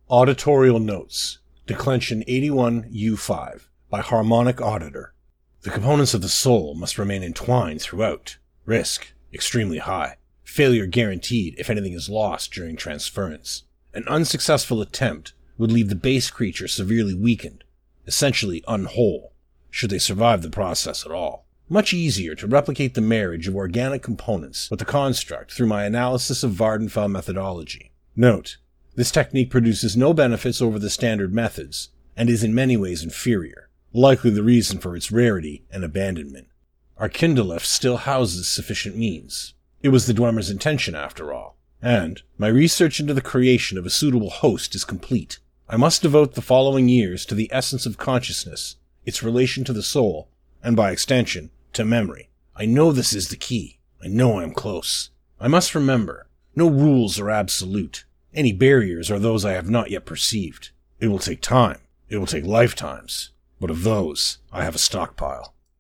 Auditorial Notes, Declension 81U5, by Harmonic Auditor. The components of the soul must remain entwined throughout. Risk extremely high. Failure guaranteed if anything is lost during transference. An unsuccessful attempt would leave the base creature severely weakened, essentially unwhole, should they survive the process at all. Much easier to replicate the marriage of organic components with the construct through my analysis of Vardenfell methodology. Note, this technique produces no benefits over the standard methods, and is in many ways inferior, likely the reason for its rarity and abandonment. Arkindalef still houses sufficient means. It was the Dwemer's intention after all, and my research into the creation of a suitable host is complete. I must devote the following years to the essence of consciousness, its relation to the soul, and by extension, to memory. I know this is the key. I know I am close. I must remember, no rules are absolute. Any barriers are those I have not yet perceived. It will take time. It will take lifetimes. But of those, I have a stockpile.